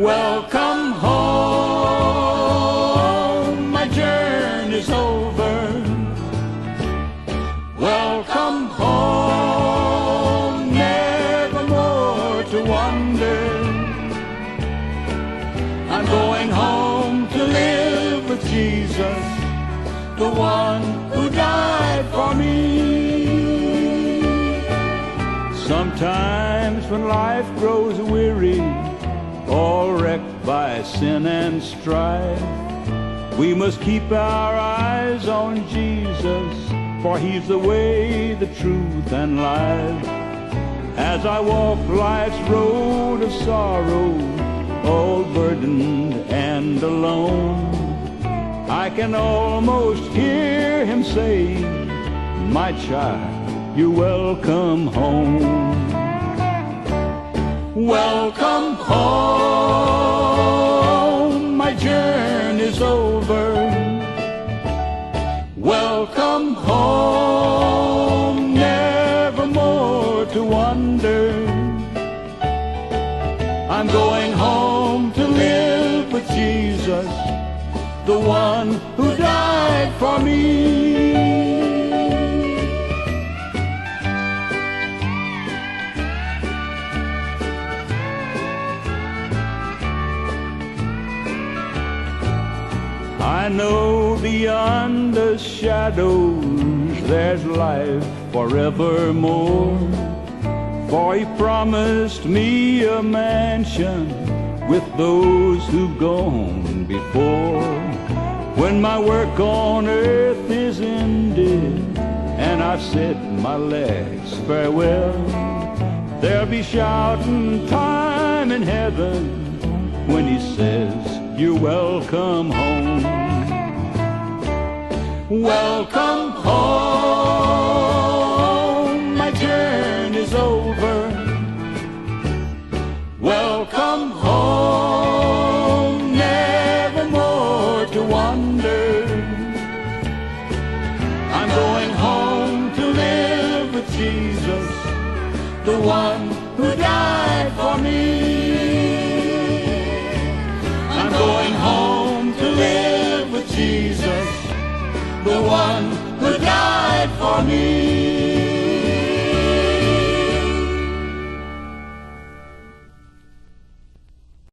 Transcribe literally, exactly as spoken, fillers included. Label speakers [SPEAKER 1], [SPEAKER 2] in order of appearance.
[SPEAKER 1] Welcome home, my journey's over. Welcome home, never more to wander. I'm going home to live with Jesus, the one who died for me. Sometimes when life grows weary, all wrecked by sin and strife, we must keep our eyes on Jesus, for He's the way, the truth, and life. As I walk life's road of sorrow, all burdened and alone, I can almost hear Him say, my child, you're welcome home. Welcome home, my journey's over. Welcome home, never more to wander. I'm going home to live with Jesus, the one who died for me. I know beyond the shadows there's life forevermore, for He promised me a mansion with those who've gone before. When my work on earth is ended and I've said my last farewell, there'll be shouting time in heaven when He says, you're welcome home. Welcome home, my journey's over. Welcome home, never more to wander. I'm going home to live with Jesus, the one who died for me. I'm going home to live with Jesus, the one who died for me.